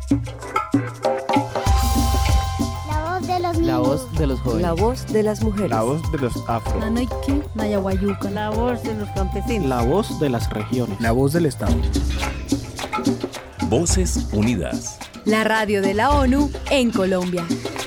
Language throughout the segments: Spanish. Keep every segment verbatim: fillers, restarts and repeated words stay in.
La voz de los niños. La voz de los jóvenes. La voz de las mujeres. La voz de los afro. Nanoiki, Nayaguayuca. La voz de los campesinos. La voz de las regiones. La voz del Estado. Voces Unidas. La radio de la ONU en Colombia.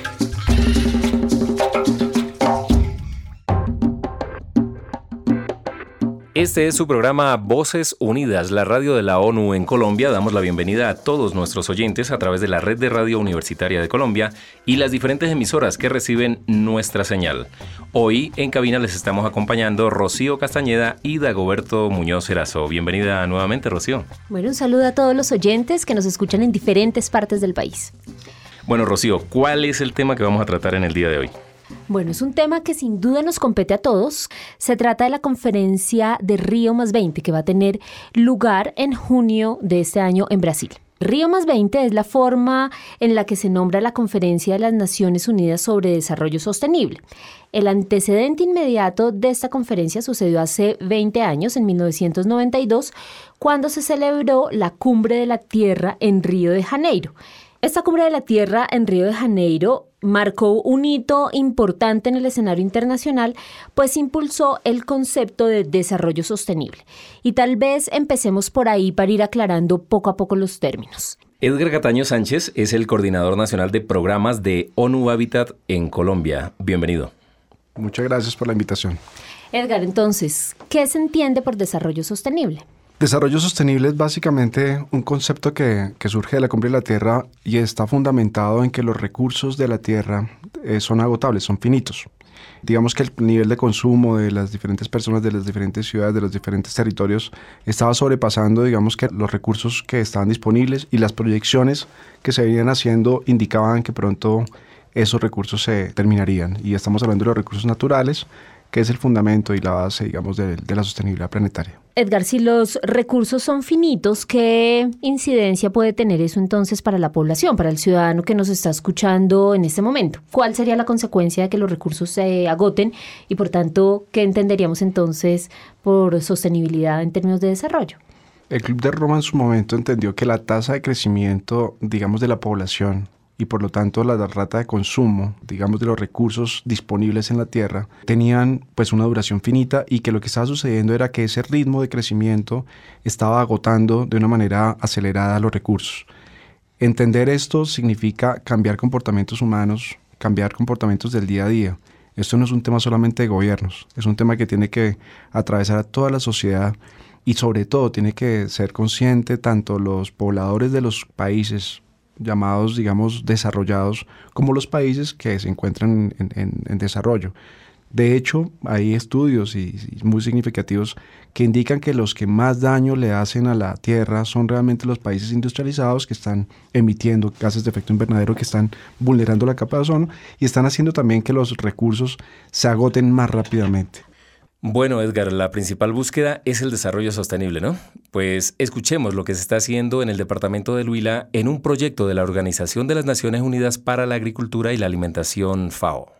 Este es su programa Voces Unidas, la radio de la ONU en Colombia. Damos la bienvenida a todos nuestros oyentes a través de la Red de Radio Universitaria de Colombia y las diferentes emisoras que reciben nuestra señal. Hoy en cabina les estamos acompañando Rocío Castañeda y Dagoberto Muñoz Erazo. Bienvenida nuevamente, Rocío. Bueno, un saludo a todos los oyentes que nos escuchan en diferentes partes del país. Bueno, Rocío, ¿cuál es el tema que vamos a tratar en el día de hoy? Bueno, es un tema que sin duda nos compete a todos. Se trata de la conferencia de Río más veinte que va a tener lugar en junio de este año en Brasil. Río más veinte es la forma en la que se nombra la Conferencia de las Naciones Unidas sobre Desarrollo Sostenible. El antecedente inmediato de esta conferencia sucedió hace veinte años, en mil novecientos noventa y dos, cuando se celebró la Cumbre de la Tierra en Río de Janeiro. Esta Cumbre de la Tierra en Río de Janeiro marcó un hito importante en el escenario internacional, pues impulsó el concepto de desarrollo sostenible. Y tal vez empecemos por ahí para ir aclarando poco a poco los términos. Edgar Cataño Sánchez es el coordinador nacional de programas de ONU Habitat en Colombia. Bienvenido. Muchas gracias por la invitación. Edgar, entonces, ¿qué se entiende por desarrollo sostenible? Desarrollo sostenible es básicamente un concepto que, que surge de la Cumbre de la Tierra y está fundamentado en que los recursos de la Tierra eh, son agotables, son finitos. Digamos que el nivel de consumo de las diferentes personas, de las diferentes ciudades, de los diferentes territorios, estaba sobrepasando, digamos, que los recursos que estaban disponibles, y las proyecciones que se venían haciendo indicaban que pronto esos recursos se terminarían. Y estamos hablando de los recursos naturales, que es el fundamento y la base, digamos, de, de la sostenibilidad planetaria. Edgar, si los recursos son finitos, ¿qué incidencia puede tener eso entonces para la población, para el ciudadano que nos está escuchando en este momento? ¿Cuál sería la consecuencia de que los recursos se agoten y, por tanto, qué entenderíamos entonces por sostenibilidad en términos de desarrollo? El Club de Roma en su momento entendió que la tasa de crecimiento, digamos, de la población y por lo tanto la rata de consumo, digamos, de los recursos disponibles en la Tierra, tenían pues una duración finita, y que lo que estaba sucediendo era que ese ritmo de crecimiento estaba agotando de una manera acelerada los recursos. Entender esto significa cambiar comportamientos humanos, cambiar comportamientos del día a día. Esto no es un tema solamente de gobiernos, es un tema que tiene que atravesar a toda la sociedad, y sobre todo tiene que ser consciente tanto los pobladores de los países llamados, digamos, desarrollados, como los países que se encuentran en, en, en desarrollo. De hecho, hay estudios y, y muy significativos que indican que los que más daño le hacen a la Tierra son realmente los países industrializados, que están emitiendo gases de efecto invernadero, que están vulnerando la capa de ozono y están haciendo también que los recursos se agoten más rápidamente. Bueno, Edgar, la principal búsqueda es el desarrollo sostenible, ¿no? Pues escuchemos lo que se está haciendo en el departamento del Huila en un proyecto de la Organización de las Naciones Unidas para la Agricultura y la Alimentación, FAO.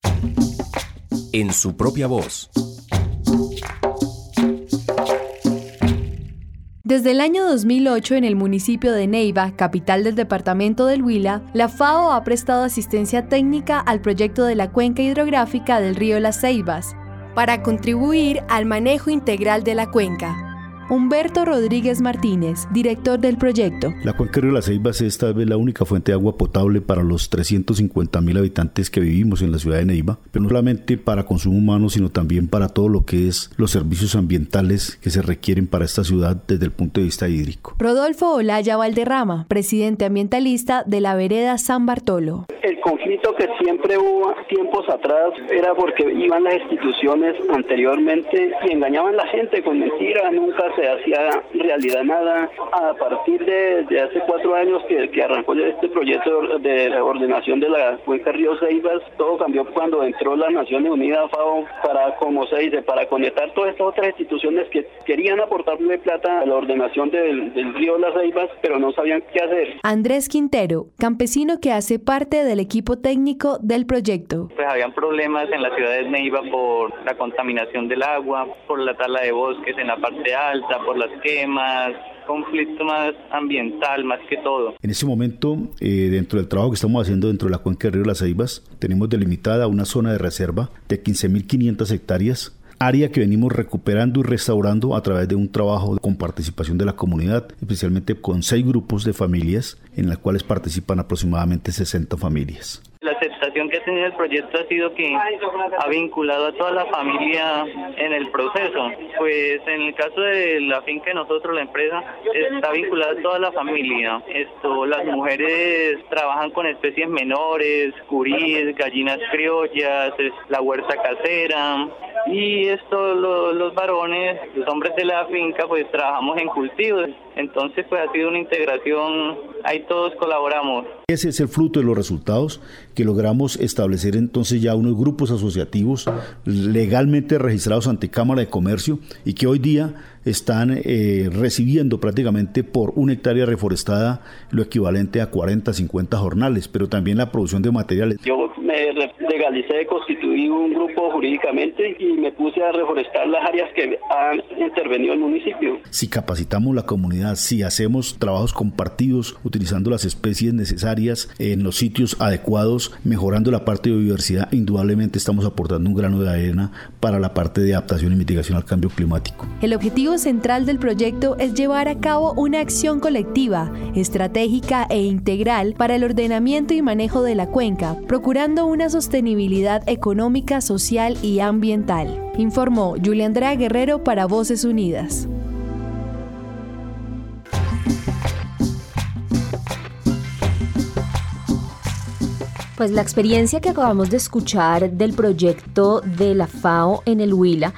En su propia voz. Desde el año dos mil ocho, en el municipio de Neiva, capital del departamento del Huila, la FAO ha prestado asistencia técnica al proyecto de la cuenca hidrográfica del río Las Ceibas, para contribuir al manejo integral de la cuenca. Humberto Rodríguez Martínez, director del proyecto. La cuenca del río Las Ceibas es tal vez la única fuente de agua potable para los trescientos cincuenta mil habitantes que vivimos en la ciudad de Neiva, pero no solamente para consumo humano, sino también para todo lo que es los servicios ambientales que se requieren para esta ciudad desde el punto de vista hídrico. Rodolfo Olaya Valderrama, presidente ambientalista de la vereda San Bartolo. El conflicto que siempre hubo tiempos atrás era porque iban las instituciones anteriormente y engañaban a la gente con mentiras, nunca se hacía realidad nada. A partir de, de hace cuatro años que, que arrancó este proyecto de la ordenación de la cuenca Río Ceibas, todo cambió cuando entró las Naciones Unidas, FAO, para, como se dice, para conectar todas estas otras instituciones que querían aportarle plata a la ordenación del, del río Las Ceibas, pero no sabían qué hacer. Andrés Quintero, campesino que hace parte del equipo técnico del proyecto. Pues habían problemas en la ciudad de Neiva por la contaminación del agua, por la tala de bosques en la parte alta, por las quemas, conflicto más ambiental, más que todo. En este momento, eh, dentro del trabajo que estamos haciendo dentro de la cuenca del río Las Ceibas, tenemos delimitada una zona de reserva de quince mil quinientas hectáreas, área que venimos recuperando y restaurando a través de un trabajo con participación de la comunidad, especialmente con seis grupos de familias, en las cuales participan aproximadamente sesenta familias. La aceptación que ha tenido el proyecto ha sido que ha vinculado a toda la familia en el proceso. Pues en el caso de la finca de nosotros, la empresa, está vinculada a toda la familia. Esto, las mujeres trabajan con especies menores, curís, gallinas criollas, la huerta casera. Y esto, lo, los varones, los hombres de la finca, pues trabajamos en cultivos. Entonces, pues ha sido una integración, ahí todos colaboramos. Ese es el fruto de los resultados, que logramos establecer entonces ya unos grupos asociativos legalmente registrados ante Cámara de Comercio y que hoy día están eh, recibiendo prácticamente por una hectárea reforestada lo equivalente a cuarenta, cincuenta jornales, pero también la producción de materiales. Yo me legalicé, constituí un grupo jurídicamente y me puse a reforestar las áreas que han intervenido el municipio. Si capacitamos la comunidad, si hacemos trabajos compartidos utilizando las especies necesarias en los sitios adecuados, mejorando la parte de biodiversidad, indudablemente estamos aportando un grano de arena para la parte de adaptación y mitigación al cambio climático. El objetivo central del proyecto es llevar a cabo una acción colectiva, estratégica e integral para el ordenamiento y manejo de la cuenca, procurando una sostenibilidad económica, social y ambiental, informó Julia Andrea Guerrero para Voces Unidas. Pues la experiencia que acabamos de escuchar del proyecto de la FAO en el Huila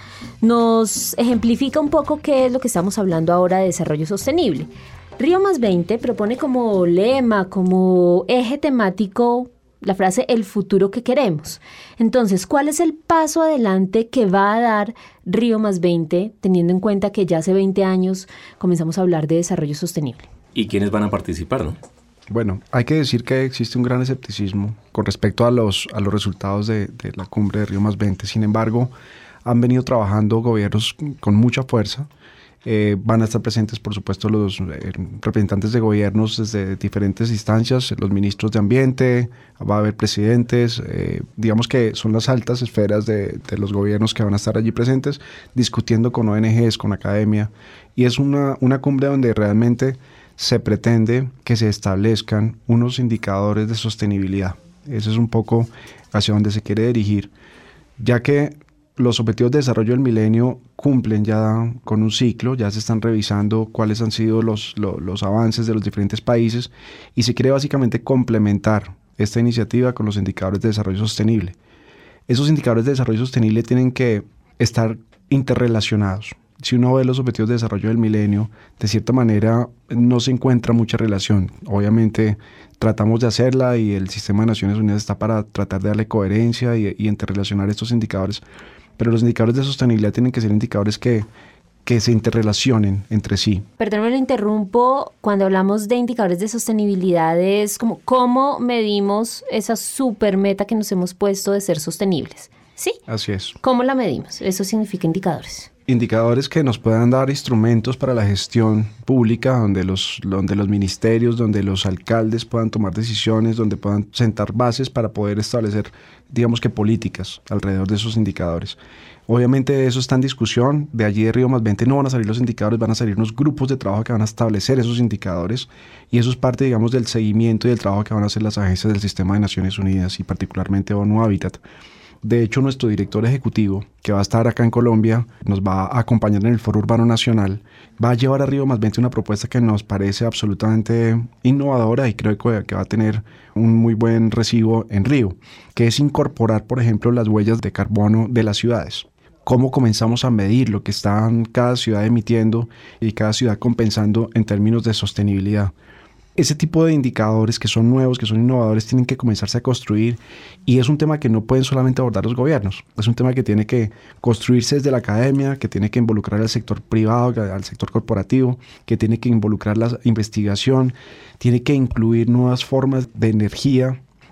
nos ejemplifica un poco qué es lo que estamos hablando ahora de desarrollo sostenible. Río Más veinte propone como lema, como eje temático, la frase "el futuro que queremos". Entonces, ¿cuál es el paso adelante que va a dar Río Más veinte, teniendo en cuenta que ya hace veinte años comenzamos a hablar de desarrollo sostenible? ¿Y quiénes van a participar, no? Bueno, hay que decir que existe un gran escepticismo con respecto a los, a los resultados de, de la cumbre de Río Más veinte. Sin embargo, han venido trabajando gobiernos con mucha fuerza. Eh, van a estar presentes, por supuesto, los eh, representantes de gobiernos desde diferentes instancias, los ministros de Ambiente, va a haber presidentes, eh, digamos que son las altas esferas de, de los gobiernos que van a estar allí presentes, discutiendo con O N Ges, con academia, y es una, una cumbre donde realmente se pretende que se establezcan unos indicadores de sostenibilidad. Eso es un poco hacia donde se quiere dirigir, ya que los objetivos de desarrollo del milenio cumplen ya con un ciclo, ya se están revisando cuáles han sido los, los, los avances de los diferentes países y se quiere básicamente complementar esta iniciativa con los indicadores de desarrollo sostenible. Esos indicadores de desarrollo sostenible tienen que estar interrelacionados. Si uno ve los objetivos de desarrollo del milenio, de cierta manera no se encuentra mucha relación. Obviamente tratamos de hacerla y el sistema de Naciones Unidas está para tratar de darle coherencia y, y interrelacionar estos indicadores, pero los indicadores de sostenibilidad tienen que ser indicadores que, que se interrelacionen entre sí. Perdón, me lo interrumpo. Cuando hablamos de indicadores de sostenibilidad es como cómo medimos esa super meta que nos hemos puesto de ser sostenibles. ¿Sí? Así es. ¿Cómo la medimos? Eso significa indicadores. Indicadores que nos puedan dar instrumentos para la gestión pública, donde los, donde los ministerios, donde los alcaldes puedan tomar decisiones, donde puedan sentar bases para poder establecer, digamos que políticas alrededor de esos indicadores. Obviamente eso está en discusión, de allí de Río Más veinte no van a salir los indicadores, van a salir unos grupos de trabajo que van a establecer esos indicadores y eso es parte, digamos, del seguimiento y del trabajo que van a hacer las agencias del Sistema de Naciones Unidas y particularmente ONU Habitat. De hecho, nuestro director ejecutivo, que va a estar acá en Colombia, nos va a acompañar en el Foro Urbano Nacional, va a llevar a Río Más veinte una propuesta que nos parece absolutamente innovadora y creo que va a tener un muy buen recibo en Río, que es incorporar, por ejemplo, las huellas de carbono de las ciudades. Cómo comenzamos a medir lo que está cada ciudad emitiendo y cada ciudad compensando en términos de sostenibilidad. Ese tipo de indicadores que son nuevos, que son innovadores, tienen que comenzarse a construir y es un tema que no pueden solamente abordar los gobiernos. Es un tema que tiene que construirse desde la academia, que tiene que involucrar al sector privado, al sector corporativo, que tiene que involucrar la investigación, tiene que incluir nuevas formas de energía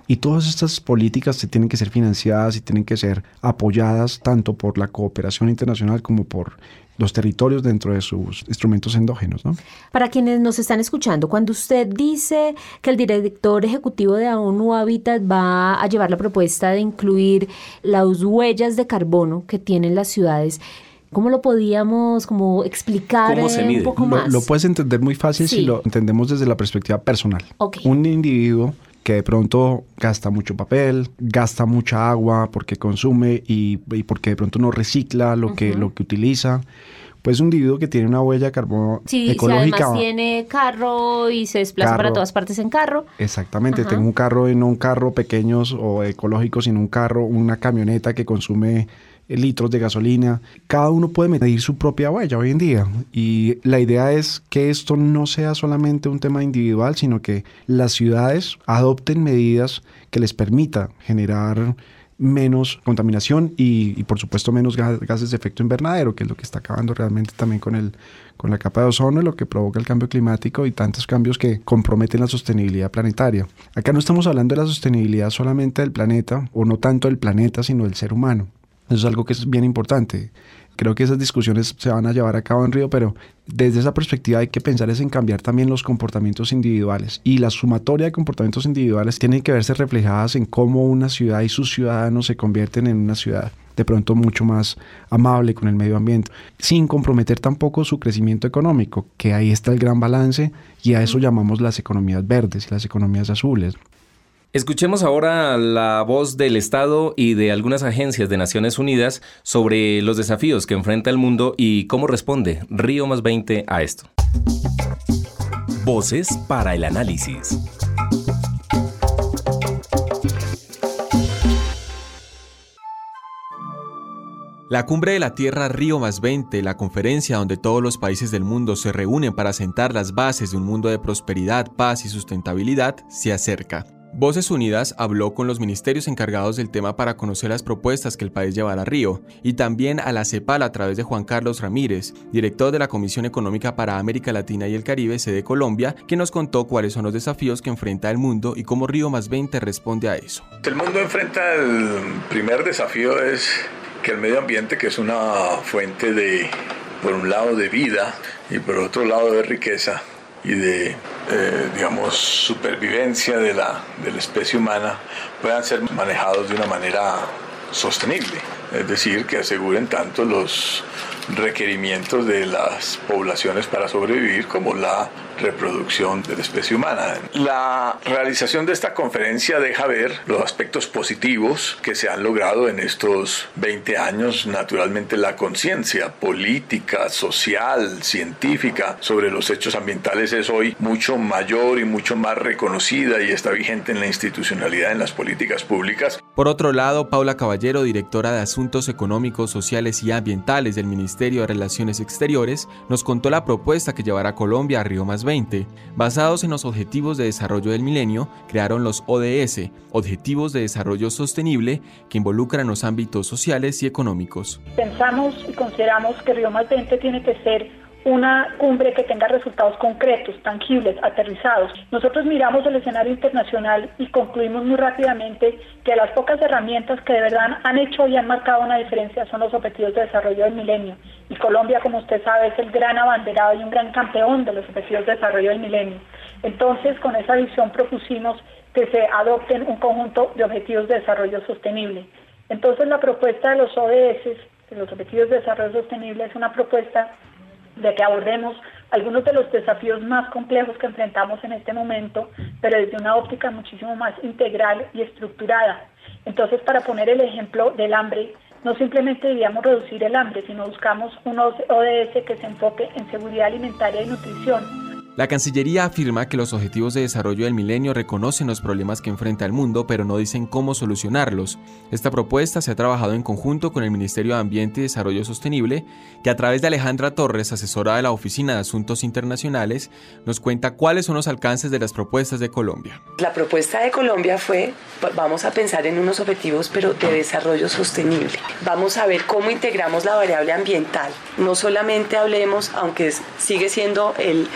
Y todas estas políticas se tienen que ser financiadas y tienen que ser apoyadas tanto por la cooperación internacional como por los territorios dentro de sus instrumentos endógenos, ¿no? Para quienes nos están escuchando, cuando usted dice que el director ejecutivo de ONU Habitat va a llevar la propuesta de incluir las huellas de carbono que tienen las ciudades, ¿cómo lo podíamos como explicar ¿Cómo se mide? un poco Lo, más? lo puedes entender muy fácil Sí. si lo entendemos desde la perspectiva personal. Okay. Un individuo que de pronto gasta mucho papel, gasta mucha agua porque consume y, y porque de pronto no recicla lo, uh-huh. que, lo que utiliza, pues un individuo que tiene una huella de carbono sí, ecológica. Si además tiene carro y se desplaza carro, para todas partes en carro. Exactamente, Ajá. tengo un carro y no un carro pequeños o ecológico, sino un carro, una camioneta que consume litros de gasolina. Cada uno puede medir su propia huella hoy en día y la idea es que esto no sea solamente un tema individual, sino que las ciudades adopten medidas que les permita generar menos contaminación y, y por supuesto menos gas, gases de efecto invernadero, que es lo que está acabando realmente también con, el, con la capa de ozono y lo que provoca el cambio climático y tantos cambios que comprometen la sostenibilidad planetaria. Acá no estamos hablando de la sostenibilidad solamente del planeta, o no tanto del planeta, sino del ser humano. Eso es algo que es bien importante. Creo que esas discusiones se van a llevar a cabo en Río, pero desde esa perspectiva hay que pensar es en cambiar también los comportamientos individuales. Y la sumatoria de comportamientos individuales tienen que verse reflejadas en cómo una ciudad y sus ciudadanos se convierten en una ciudad de pronto mucho más amable con el medio ambiente, sin comprometer tampoco su crecimiento económico, que ahí está el gran balance y a eso llamamos las economías verdes y las economías azules. Escuchemos ahora la voz del Estado y de algunas agencias de Naciones Unidas sobre los desafíos que enfrenta el mundo y cómo responde Río más veinte a esto. Voces para el análisis. La Cumbre de la Tierra Río más veinte, la conferencia donde todos los países del mundo se reúnen para sentar las bases de un mundo de prosperidad, paz y sustentabilidad, se acerca. Voces Unidas habló con los ministerios encargados del tema para conocer las propuestas que el país llevará a Río y también a la CEPAL a través de Juan Carlos Ramírez, director de la Comisión Económica para América Latina y el Caribe, sede Colombia, que nos contó cuáles son los desafíos que enfrenta el mundo y cómo Río más veinte responde a eso. El mundo enfrenta el primer desafío es que el medio ambiente, que es una fuente de, por un lado, de vida y por otro lado de riqueza y de, eh, digamos, supervivencia de la, de la especie humana, puedan ser manejados de una manera sostenible. Es decir, que aseguren tanto los requerimientos de las poblaciones para sobrevivir como la reproducción de la especie humana. La realización de esta conferencia deja ver los aspectos positivos que se han logrado en estos veinte años. Naturalmente, la conciencia política, social, científica sobre los hechos ambientales es hoy mucho mayor y mucho más reconocida y está vigente en la institucionalidad, en las políticas públicas. Por otro lado, Paula Caballero, directora de Asuntos Económicos, Sociales y Ambientales del Ministerio de Relaciones Exteriores, nos contó la propuesta que llevará Colombia a Río más veinte. Basados en los Objetivos de Desarrollo del Milenio, crearon los O D S, Objetivos de Desarrollo Sostenible, que involucran los ámbitos sociales y económicos. Pensamos y consideramos que Río más veinte tiene que ser una cumbre que tenga resultados concretos, tangibles, aterrizados. Nosotros miramos el escenario internacional y concluimos muy rápidamente que las pocas herramientas que de verdad han hecho y han marcado una diferencia son los Objetivos de Desarrollo del Milenio. Y Colombia, como usted sabe, es el gran abanderado y un gran campeón de los Objetivos de Desarrollo del Milenio. Entonces, con esa visión propusimos que se adopten un conjunto de Objetivos de Desarrollo Sostenible. Entonces, la propuesta de los O D S, de los Objetivos de Desarrollo Sostenible, es una propuesta de que abordemos algunos de los desafíos más complejos que enfrentamos en este momento, pero desde una óptica muchísimo más integral y estructurada. Entonces, para poner el ejemplo del hambre, no simplemente debíamos reducir el hambre, sino buscamos un O D S que se enfoque en seguridad alimentaria y nutrición. La Cancillería afirma que los Objetivos de Desarrollo del Milenio reconocen los problemas que enfrenta el mundo, pero no dicen cómo solucionarlos. Esta propuesta se ha trabajado en conjunto con el Ministerio de Ambiente y Desarrollo Sostenible, que a través de Alejandra Torres, asesora de la Oficina de Asuntos Internacionales, nos cuenta cuáles son los alcances de las propuestas de Colombia. La propuesta de Colombia fue, vamos a pensar en unos objetivos, pero de desarrollo sostenible. Vamos a ver cómo integramos la variable ambiental. No solamente hablemos, aunque sigue siendo el... el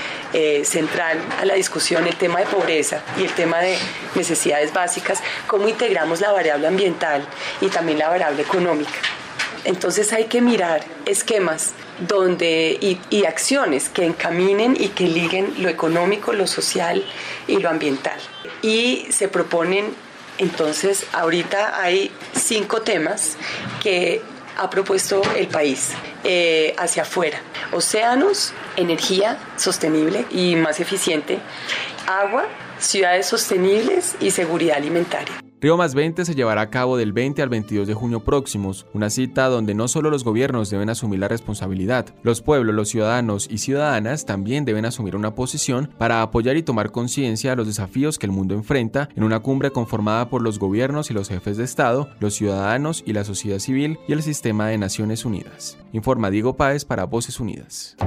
eh, central a la discusión el tema de pobreza y el tema de necesidades básicas, cómo integramos la variable ambiental y también la variable económica. Entonces hay que mirar esquemas donde, y, y acciones que encaminen y que liguen lo económico, lo social y lo ambiental. Y se proponen, entonces, ahorita hay cinco temas que ha propuesto el país eh, hacia afuera. Océanos, energía sostenible y más eficiente, agua, ciudades sostenibles y seguridad alimentaria. Río más veinte se llevará a cabo del veinte al veintidós de junio próximos, una cita donde no solo los gobiernos deben asumir la responsabilidad, los pueblos, los ciudadanos y ciudadanas también deben asumir una posición para apoyar y tomar conciencia de los desafíos que el mundo enfrenta en una cumbre conformada por los gobiernos y los jefes de Estado, los ciudadanos y la sociedad civil y el sistema de Naciones Unidas. Informa Diego Páez para Voces Unidas.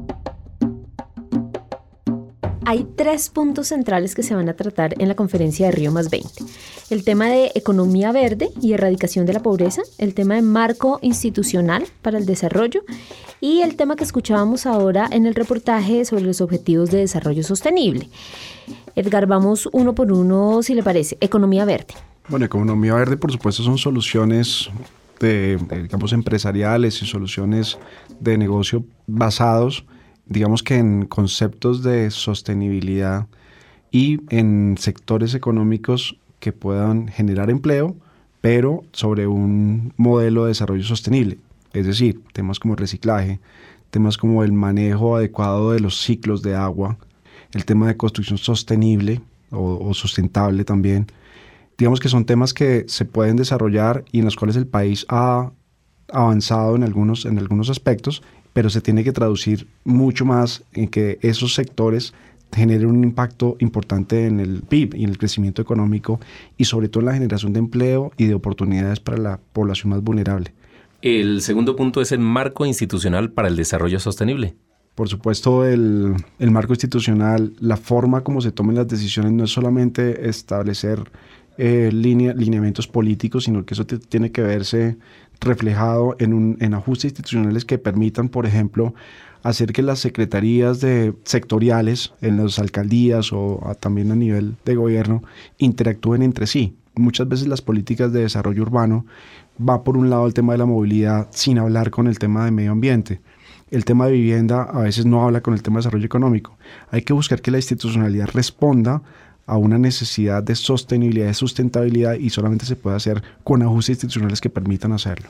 Hay tres puntos centrales que se van a tratar en la conferencia de Río más veinte. El tema de economía verde y erradicación de la pobreza, el tema de marco institucional para el desarrollo y el tema que escuchábamos ahora en el reportaje sobre los objetivos de desarrollo sostenible. Edgar, vamos uno por uno, si le parece. Economía verde. Bueno, economía verde, por supuesto, son soluciones de, de, digamos, empresariales y soluciones de negocio basados, digamos que en conceptos de sostenibilidad y en sectores económicos que puedan generar empleo, pero sobre un modelo de desarrollo sostenible. Es decir, temas como reciclaje, temas como el manejo adecuado de los ciclos de agua, el tema de construcción sostenible o, o sustentable también. Digamos que son temas que se pueden desarrollar y en los cuales el país ha avanzado en algunos, en algunos aspectos, pero se tiene que traducir mucho más en que esos sectores generen un impacto importante en el P I B y en el crecimiento económico y sobre todo en la generación de empleo y de oportunidades para la población más vulnerable. El segundo punto es el marco institucional para el desarrollo sostenible. Por supuesto, el, el marco institucional, la forma como se tomen las decisiones no es solamente establecer eh, linea, lineamientos políticos, sino que eso te, tiene que verse reflejado en, un, en ajustes institucionales que permitan, por ejemplo, hacer que las secretarías de sectoriales en las alcaldías o a, también a nivel de gobierno interactúen entre sí. Muchas veces las políticas de desarrollo urbano va por un lado el tema de la movilidad sin hablar con el tema de medio ambiente. El tema de vivienda a veces no habla con el tema de desarrollo económico. Hay que buscar que la institucionalidad responda a una necesidad de sostenibilidad, de sustentabilidad y solamente se puede hacer con ajustes institucionales que permitan hacerlo.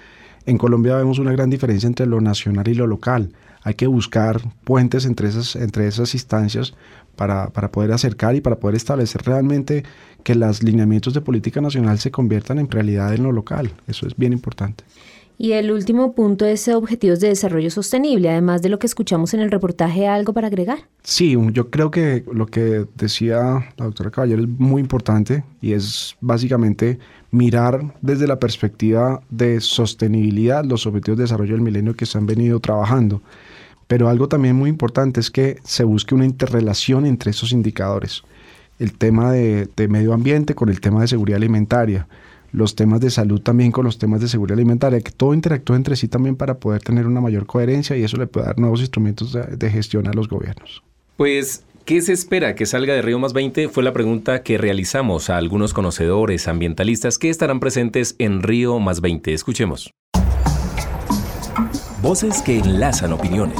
En Colombia vemos una gran diferencia entre lo nacional y lo local. Hay que buscar puentes entre esas, entre esas instancias para, para poder acercar y para poder establecer realmente que los lineamientos de política nacional se conviertan en realidad en lo local. Eso es bien importante. Y el último punto es objetivos de desarrollo sostenible, además de lo que escuchamos en el reportaje, ¿algo para agregar? Sí, yo creo que lo que decía la doctora Caballero es muy importante y es básicamente mirar desde la perspectiva de sostenibilidad los objetivos de desarrollo del milenio que se han venido trabajando. Pero algo también muy importante es que se busque una interrelación entre esos indicadores. El tema de, de medio ambiente con el tema de seguridad alimentaria, los temas de salud también con los temas de seguridad alimentaria, que todo interactúe entre sí también para poder tener una mayor coherencia y eso le puede dar nuevos instrumentos de, de gestión a los gobiernos. Pues, ¿qué se espera que salga de Río más veinte? Fue la pregunta que realizamos a algunos conocedores ambientalistas que estarán presentes en Río más veinte. Escuchemos. Voces que enlazan opiniones.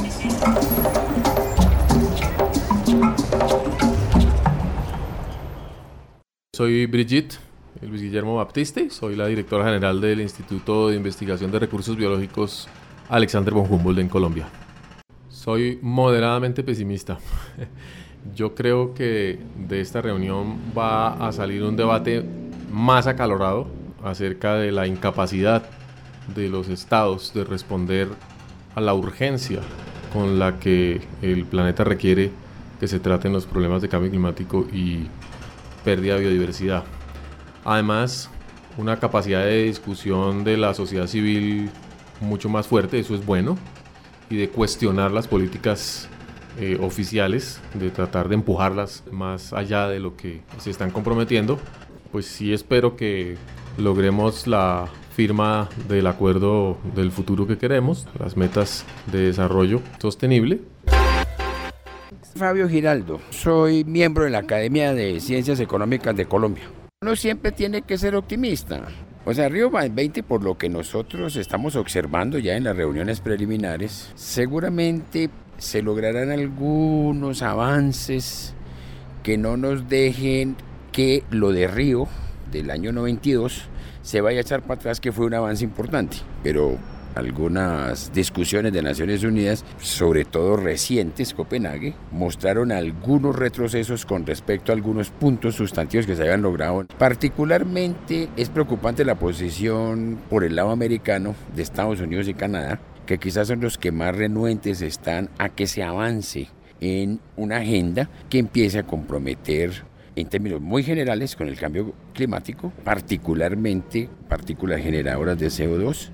Soy Brigitte Luis Guillermo Baptiste, soy la directora general del Instituto de Investigación de Recursos Biológicos Alexander von Humboldt en Colombia. Soy moderadamente pesimista. Yo creo que de esta reunión va a salir un debate más acalorado acerca de la incapacidad de los estados de responder a la urgencia con la que el planeta requiere que se traten los problemas de cambio climático y pérdida de biodiversidad. Además, una capacidad de discusión de la sociedad civil mucho más fuerte, eso es bueno, y de cuestionar las políticas eh, oficiales, de tratar de empujarlas más allá de lo que se están comprometiendo. Pues sí espero que logremos la firma del acuerdo del futuro que queremos, las metas de desarrollo sostenible. Fabio Giraldo, soy miembro de la Academia de Ciencias Económicas de Colombia. Uno siempre tiene que ser optimista. O sea, Río más veinte, por lo que nosotros estamos observando ya en las reuniones preliminares, seguramente se lograrán algunos avances que no nos dejen que lo de Río del año noventa y dos se vaya a echar para atrás, que fue un avance importante, pero algunas discusiones de Naciones Unidas, sobre todo recientes, Copenhague, mostraron algunos retrocesos con respecto a algunos puntos sustantivos que se habían logrado. Particularmente es preocupante la posición por el lado americano de Estados Unidos y Canadá, que quizás son los que más renuentes están a que se avance en una agenda que empiece a comprometer en términos muy generales con el cambio climático, particularmente partículas generadoras de C O dos.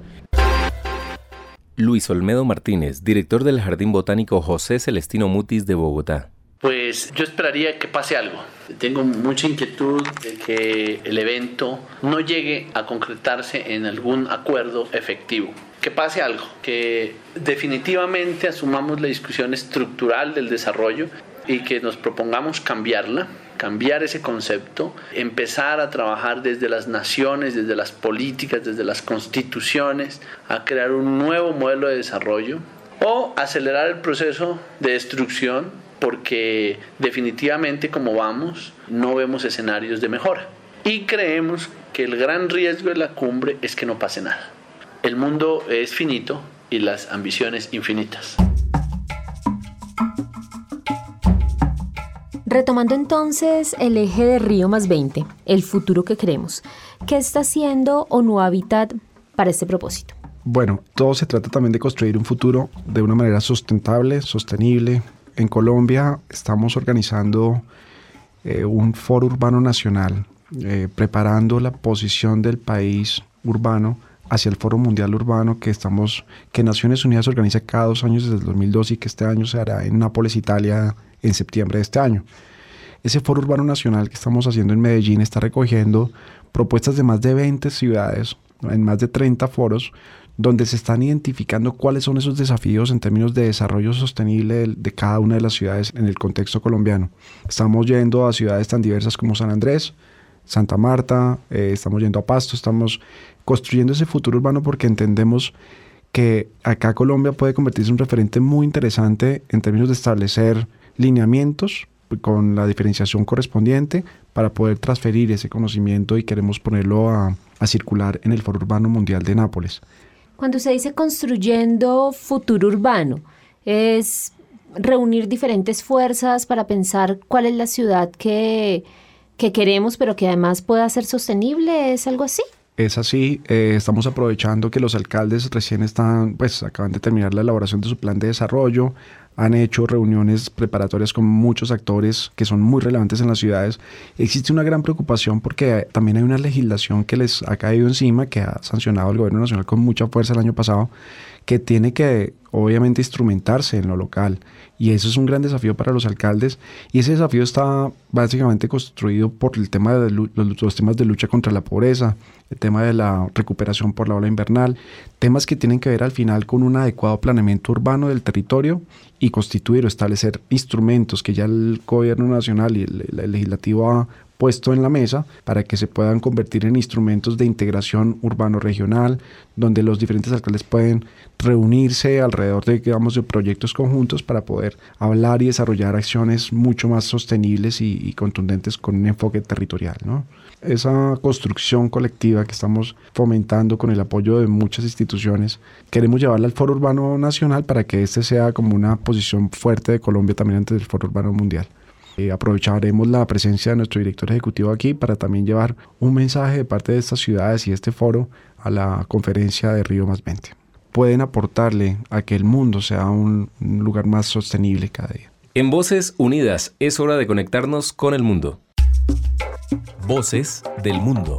Luis Olmedo Martínez, director del Jardín Botánico José Celestino Mutis de Bogotá. Pues yo esperaría que pase algo. Tengo mucha inquietud de que el evento no llegue a concretarse en algún acuerdo efectivo. Que pase algo, que definitivamente asumamos la discusión estructural del desarrollo y que nos propongamos cambiarla, cambiar ese concepto, empezar a trabajar desde las naciones, desde las políticas, desde las constituciones, a crear un nuevo modelo de desarrollo o acelerar el proceso de destrucción, porque definitivamente como vamos no vemos escenarios de mejora y creemos que el gran riesgo de la cumbre es que no pase nada. El mundo es finito y las ambiciones infinitas. Retomando entonces el eje de Río más veinte, el futuro que queremos, ¿qué está haciendo ONU Habitat para este propósito? Bueno, todo se trata también de construir un futuro de una manera sustentable, sostenible. En Colombia estamos organizando eh, un foro urbano nacional, eh, preparando la posición del país urbano hacia el Foro Mundial Urbano que estamos, que Naciones Unidas organiza cada dos años desde el dos mil dos y que este año se hará en Nápoles, Italia, en septiembre de este año. Ese Foro Urbano Nacional que estamos haciendo en Medellín está recogiendo propuestas de más de veinte ciudades, en más de treinta foros, donde se están identificando cuáles son esos desafíos en términos de desarrollo sostenible de, de cada una de las ciudades en el contexto colombiano. Estamos yendo a ciudades tan diversas como San Andrés, Santa Marta, eh, estamos yendo a Pasto, estamos construyendo ese futuro urbano porque entendemos que acá Colombia puede convertirse en un referente muy interesante en términos de establecer lineamientos con la diferenciación correspondiente para poder transferir ese conocimiento y queremos ponerlo a, a circular en el Foro Urbano Mundial de Nápoles. Cuando se dice construyendo futuro urbano, es reunir diferentes fuerzas para pensar cuál es la ciudad que, que queremos, pero que además pueda ser sostenible, ¿es algo así? Es así, eh, estamos aprovechando que los alcaldes recién están, pues acaban de terminar la elaboración de su plan de desarrollo, han hecho reuniones preparatorias con muchos actores que son muy relevantes en las ciudades. Existe una gran preocupación porque también hay una legislación que les ha caído encima, que ha sancionado el gobierno nacional con mucha fuerza el año pasado, que tiene que obviamente instrumentarse en lo local y eso es un gran desafío para los alcaldes y ese desafío está básicamente construido por el tema de los, los temas de lucha contra la pobreza, el tema de la recuperación por la ola invernal, temas que tienen que ver al final con un adecuado planeamiento urbano del territorio y constituir o establecer instrumentos que ya el gobierno nacional y el, el legislativo ha puesto en la mesa para que se puedan convertir en instrumentos de integración urbano-regional, donde los diferentes alcaldes pueden reunirse alrededor de, digamos, de proyectos conjuntos para poder hablar y desarrollar acciones mucho más sostenibles y, y contundentes con un enfoque territorial, ¿no? Esa construcción colectiva que estamos fomentando con el apoyo de muchas instituciones, queremos llevarla al Foro Urbano Nacional para que este sea como una posición fuerte de Colombia también ante el Foro Urbano Mundial. Eh, aprovecharemos la presencia de nuestro director ejecutivo aquí para también llevar un mensaje de parte de estas ciudades y este foro a la conferencia de Río más veinte. Pueden aportarle a que el mundo sea un, un lugar más sostenible cada día. En Voces Unidas es hora de conectarnos con el mundo. Voces del mundo.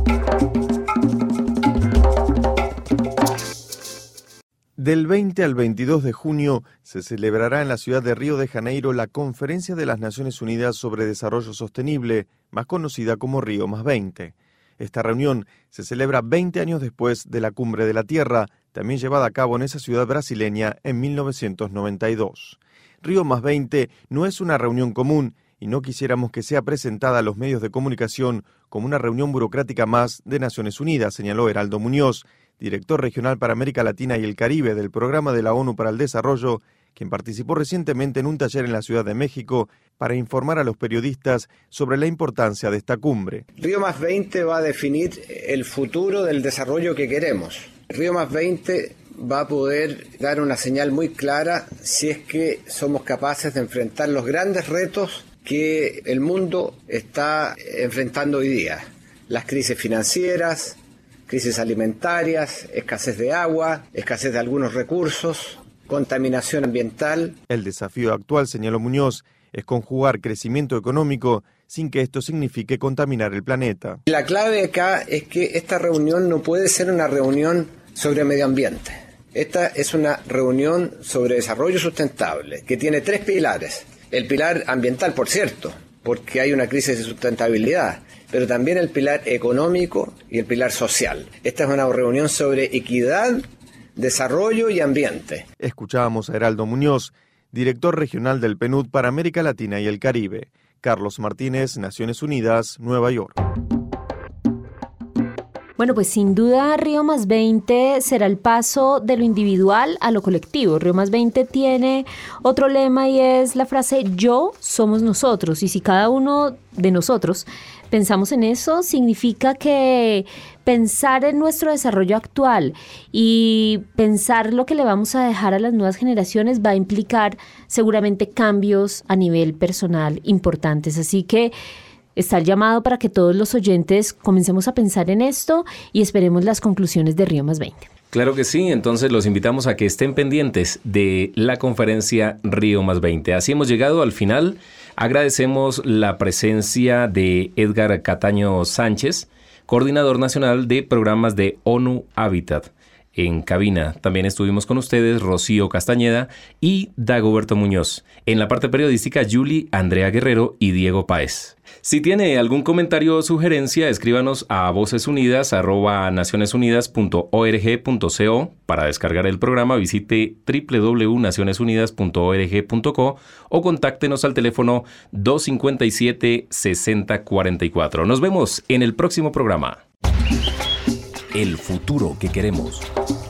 Del veinte al veintidós de junio se celebrará en la ciudad de Río de Janeiro la Conferencia de las Naciones Unidas sobre Desarrollo Sostenible, más conocida como Río más veinte. Esta reunión se celebra veinte años después de la Cumbre de la Tierra, también llevada a cabo en esa ciudad brasileña en mil novecientos noventa y dos. Río más veinte no es una reunión común y no quisiéramos que sea presentada a los medios de comunicación como una reunión burocrática más de Naciones Unidas, señaló Heraldo Muñoz, director regional para América Latina y el Caribe del Programa de la ONU para el Desarrollo, quien participó recientemente en un taller en la Ciudad de México para informar a los periodistas sobre la importancia de esta cumbre. Río más veinte va a definir el futuro del desarrollo que queremos. Río más veinte va a poder dar una señal muy clara si es que somos capaces de enfrentar los grandes retos que el mundo está enfrentando hoy día. Las crisis financieras, crisis alimentarias, escasez de agua, escasez de algunos recursos, contaminación ambiental. El desafío actual, señaló Muñoz, es conjugar crecimiento económico sin que esto signifique contaminar el planeta. La clave acá es que esta reunión no puede ser una reunión sobre medio ambiente. Esta es una reunión sobre desarrollo sustentable, que tiene tres pilares. El pilar ambiental, por cierto, porque hay una crisis de sustentabilidad, pero también el pilar económico y el pilar social. Esta es una reunión sobre equidad, desarrollo y ambiente. Escuchábamos a Heraldo Muñoz, director regional del P N U D para América Latina y el Caribe. Carlos Martínez, Naciones Unidas, Nueva York. Bueno, pues sin duda Río más veinte será el paso de lo individual a lo colectivo. Río más veinte tiene otro lema y es la frase yo somos nosotros. Y si cada uno de nosotros pensamos en eso, significa que pensar en nuestro desarrollo actual y pensar lo que le vamos a dejar a las nuevas generaciones va a implicar seguramente cambios a nivel personal importantes. Así que está el llamado para que todos los oyentes comencemos a pensar en esto y esperemos las conclusiones de Río más veinte. Claro que sí, entonces los invitamos a que estén pendientes de la conferencia Río más veinte. Así hemos llegado al final. Agradecemos la presencia de Edgar Cataño Sánchez, coordinador nacional de programas de ONU Habitat. En cabina también estuvimos con ustedes Rocío Castañeda y Dagoberto Muñoz. En la parte periodística, Yuli, Andrea Guerrero y Diego Páez. Si tiene algún comentario o sugerencia, escríbanos a vocesunidas arroba nacionesunidas punto org punto co. Para descargar el programa, visite doble u doble u doble u punto naciones unidas punto org punto co o contáctenos al teléfono dos cinco siete, seis cero cuatro cuatro. Nos vemos en el próximo programa. El futuro que queremos.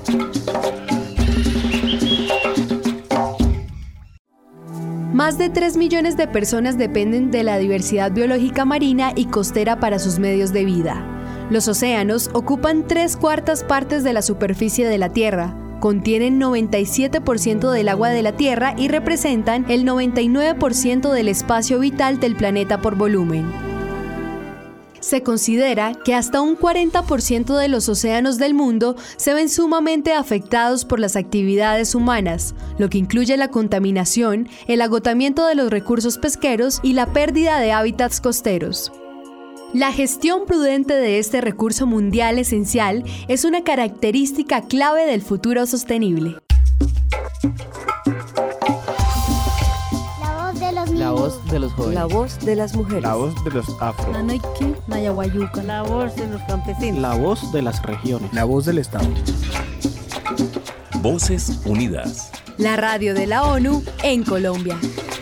Más de tres millones de personas dependen de la diversidad biológica marina y costera para sus medios de vida. Los océanos ocupan tres cuartas partes de la superficie de la Tierra, contienen noventa y siete por ciento del agua de la Tierra y representan el noventa y nueve por ciento del espacio vital del planeta por volumen. Se considera que hasta un cuarenta por ciento de los océanos del mundo se ven sumamente afectados por las actividades humanas, lo que incluye la contaminación, el agotamiento de los recursos pesqueros y la pérdida de hábitats costeros. La gestión prudente de este recurso mundial esencial es una característica clave del futuro sostenible. La voz de los jóvenes. La voz de las mujeres. La voz de los afro. Nanoiki, Nayaguayuca. La voz de los campesinos. La voz de las regiones. La voz del Estado. Voces Unidas. La radio de la ONU en Colombia.